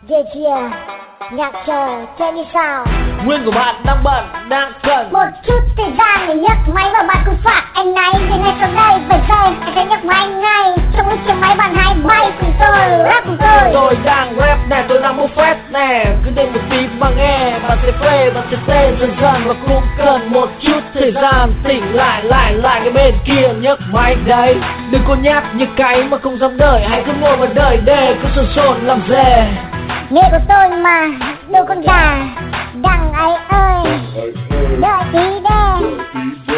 Yeah, nhạc chờ, chơi như sao? Nguyên của bạn đang bận, đang cần Một chút thời gian để nhấc máy và bạn cũng phạt anh này. Thì ngay sau đây, vài giây, anh sẽ nhấc máy ngay. Trong cái chiếc máy bạn hãy bay cùng tôi, rap cùng tôi. Tôi đang rap nè, tôi đang bốc phét nè. Cứ để một tí mà nghe, bạn sẽ phê, bạn sẽ tê dần dần. Và cũng cần một chút thời gian tỉnh lại cái bên kia nhấc máy đấy. Đừng có nhát như cái mà không dám đợi. Hãy cứ ngồi mà đợi để cứ sồn làm dề. Nghề của tôi mà, đâu con gà đằng ấy ơi, đợi tí đê.